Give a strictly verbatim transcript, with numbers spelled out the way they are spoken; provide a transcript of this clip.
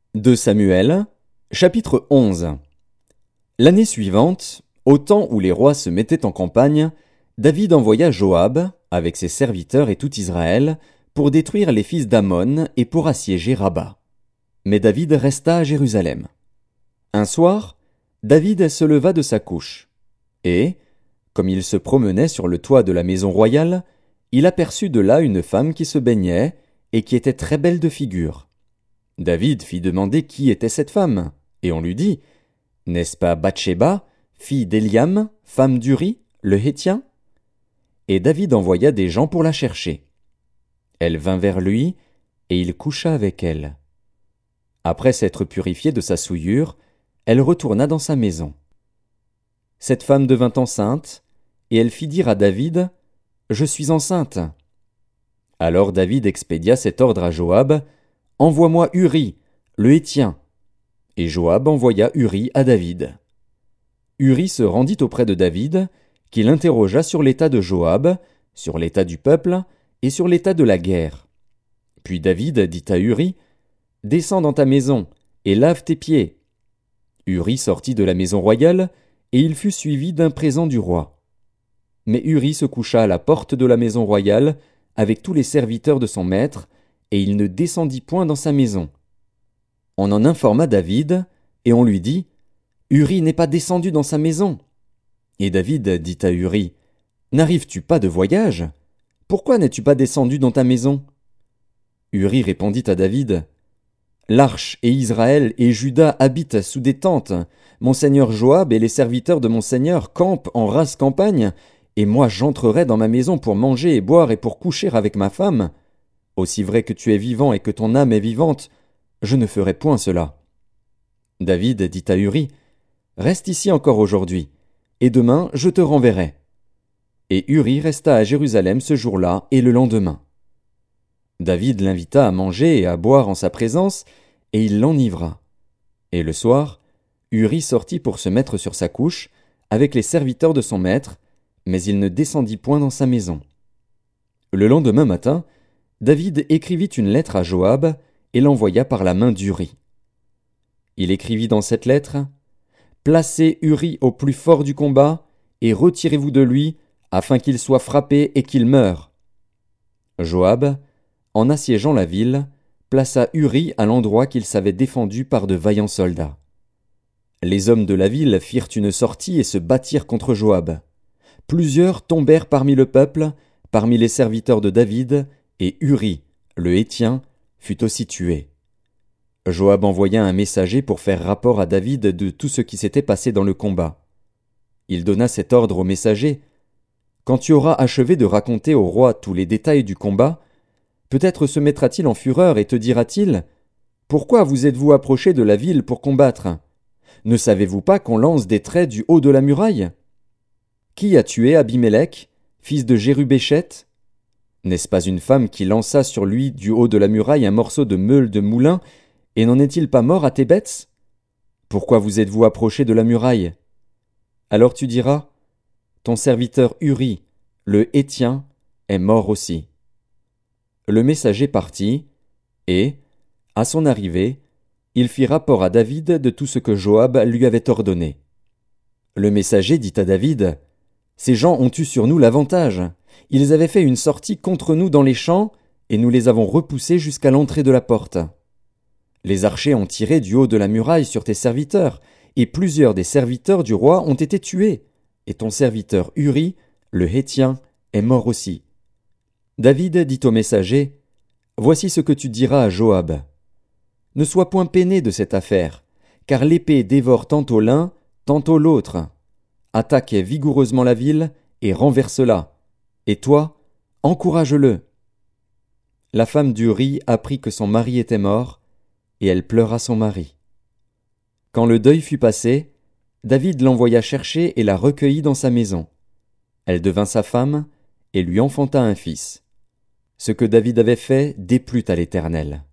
deux Samuel, chapitre onze. L'année suivante, au temps où les rois se mettaient en campagne, David envoya Joab, avec ses serviteurs et tout Israël, pour détruire les fils d'Ammon et pour assiéger Rabat. Mais David resta à Jérusalem. Un soir, David se leva de sa couche, et, comme il se promenait sur le toit de la maison royale, il aperçut de là une femme qui se baignait et qui était très belle de figure. David fit demander qui était cette femme, et on lui dit « N'est-ce pas Bathsheba, fille d'Éliam, femme d'Uri, le Hétien ?» Et David envoya des gens pour la chercher. Elle vint vers lui, et il coucha avec elle. Après s'être purifiée de sa souillure, elle retourna dans sa maison. Cette femme devint enceinte, et elle fit dire à David « Je suis enceinte. » Alors David expédia cet ordre à Joab « Envoie-moi Uri, le Hétien. » Et Joab envoya Uri à David. Uri se rendit auprès de David, qui l'interrogea sur l'état de Joab, sur l'état du peuple et sur l'état de la guerre. Puis David dit à Uri « Descends dans ta maison et lave tes pieds. » Uri sortit de la maison royale, et il fut suivi d'un présent du roi. Mais Uri se coucha à la porte de la maison royale, avec tous les serviteurs de son maître, et il ne descendit point dans sa maison. On en informa David, et on lui dit « Uri n'est pas descendu dans sa maison. » Et David dit à Uri « N'arrives-tu pas de voyage? Pourquoi n'es-tu pas descendu dans ta maison? » Uri répondit à David « L'arche et Israël et Juda habitent sous des tentes. Mon seigneur Joab et les serviteurs de mon seigneur campent en rase campagne, et moi j'entrerai dans ma maison pour manger et boire et pour coucher avec ma femme. Aussi vrai que tu es vivant et que ton âme est vivante, je ne ferai point cela. » David dit à Uri « Reste ici encore aujourd'hui, et demain je te renverrai. » Et Uri resta à Jérusalem ce jour-là et le lendemain. David l'invita à manger et à boire en sa présence, et il l'enivra. Et le soir, Uri sortit pour se mettre sur sa couche, avec les serviteurs de son maître, mais il ne descendit point dans sa maison. Le lendemain matin, David écrivit une lettre à Joab et l'envoya par la main d'Uri. Il écrivit dans cette lettre « Placez Uri au plus fort du combat, et retirez-vous de lui, afin qu'il soit frappé et qu'il meure. » Joab, en assiégeant la ville, plaça Uri à l'endroit qu'il savait défendu par de vaillants soldats. Les hommes de la ville firent une sortie et se battirent contre Joab. Plusieurs tombèrent parmi le peuple, parmi les serviteurs de David, et Uri, le Hétien, fut aussi tué. Joab envoya un messager pour faire rapport à David de tout ce qui s'était passé dans le combat. Il donna cet ordre au messager « Quand tu auras achevé de raconter au roi tous les détails du combat, peut-être se mettra-t-il en fureur et te dira-t-il « Pourquoi vous êtes-vous approché de la ville pour combattre? Ne savez-vous pas qu'on lance des traits du haut de la muraille? Qui a tué Abimélec, fils de Jérubéchet? N'est-ce pas une femme qui lança sur lui du haut de la muraille un morceau de meule de moulin, et n'en est-il pas mort à Thébets? Pourquoi vous êtes-vous approché de la muraille? Alors tu diras, ton serviteur Uri, le Hétien, est mort aussi. » Le messager partit, et, à son arrivée, il fit rapport à David de tout ce que Joab lui avait ordonné. Le messager dit à David, « Ces gens ont eu sur nous l'avantage. Ils avaient fait une sortie contre nous dans les champs, et nous les avons repoussés jusqu'à l'entrée de la porte. Les archers ont tiré du haut de la muraille sur tes serviteurs, et plusieurs des serviteurs du roi ont été tués, et ton serviteur Uri, le Hétien, est mort aussi. » David dit au messager, « Voici ce que tu diras à Joab. Ne sois point peiné de cette affaire, car l'épée dévore tantôt l'un, tantôt l'autre. Attaque vigoureusement la ville et renverse-la. Et toi, encourage-le. » La femme d'Uri apprit que son mari était mort, et elle pleura son mari. Quand le deuil fut passé, David l'envoya chercher et la recueillit dans sa maison. Elle devint sa femme, et lui enfanta un fils. Ce que David avait fait déplut à l'Éternel.